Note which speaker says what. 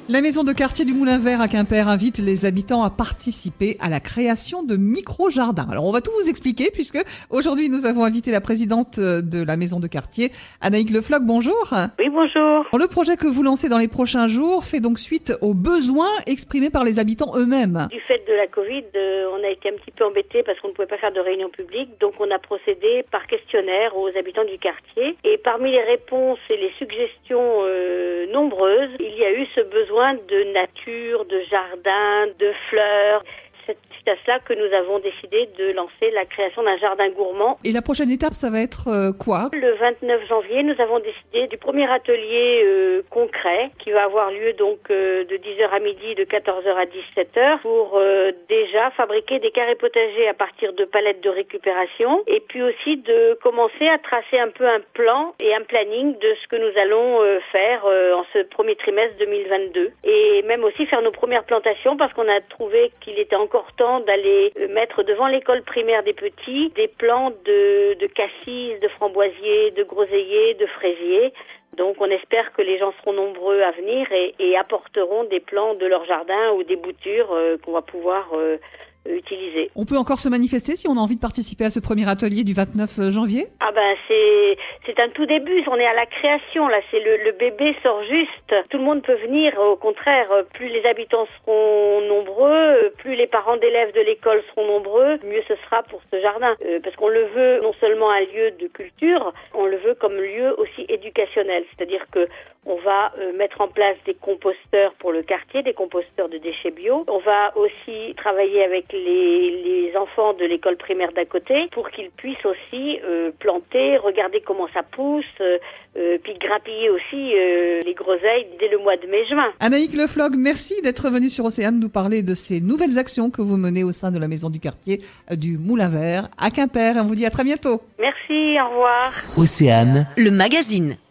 Speaker 1: La maison de quartier du Moulin Vert à Quimper invite les habitants à participer à la création de micro-jardins. Alors on va tout vous expliquer puisque aujourd'hui nous avons invité la présidente de la maison de quartier, Anaïque Lefloc. Bonjour.
Speaker 2: Oui, bonjour.
Speaker 1: Le projet que vous lancez dans les prochains jours fait donc suite aux besoins exprimés par les habitants eux-mêmes.
Speaker 2: Du fait de la Covid, on a été un petit peu embêtés parce qu'on ne pouvait pas faire de réunion publique, donc on a procédé par questionnaire aux habitants du quartier. Et parmi les réponses et les suggestions nombreuses, il y a eu ce besoin de nature, de jardin, de fleurs. C'est à cela que nous avons décidé de lancer la création d'un jardin gourmand.
Speaker 1: Et la prochaine étape, ça va être quoi ?
Speaker 2: Le 29 janvier, nous avons décidé du premier atelier concret qui va avoir lieu donc de 10h à midi, de 14h à 17h pour déjà fabriquer des carrés potagers à partir de palettes de récupération et puis aussi de commencer à tracer un peu un plan et un planning de ce que nous allons faire en ce premier trimestre 2022 et même aussi faire nos premières plantations parce qu'on a trouvé qu'il était encore temps d'aller mettre devant l'école primaire des petits des plants de cassis, de framboisiers, de groseilliers, de fraisiers. Donc on espère que les gens seront nombreux à venir et apporteront des plants de leur jardin ou des boutures qu'on va pouvoir utiliser.
Speaker 1: On peut encore se manifester si on a envie de participer à ce premier atelier du 29 janvier ?
Speaker 2: Ah ben c'est un tout début, on est à la création là, c'est le bébé sort juste. Tout le monde peut venir, au contraire, plus les habitants seront nombreux, plus les parents d'élèves de l'école seront nombreux, mieux ce sera pour ce jardin. Parce qu'on le veut non seulement un lieu de culture, on le veut comme lieu aussi éducationnel, c'est-à-dire que on va mettre en place des composteurs pour le quartier, des composteurs de déchets bio. On va aussi travailler avec les enfants de l'école primaire d'à côté pour qu'ils puissent aussi planter, regarder comment ça pousse, puis grappiller aussi les groseilles dès le mois de mai-juin.
Speaker 1: Anaïque Lefloc, merci d'être venue sur Océane nous parler de ces nouvelles actions que vous menez au sein de la maison du quartier du Moulin Vert à Quimper. On vous dit à très bientôt.
Speaker 2: Merci, au revoir.
Speaker 3: Océane,
Speaker 4: le magazine.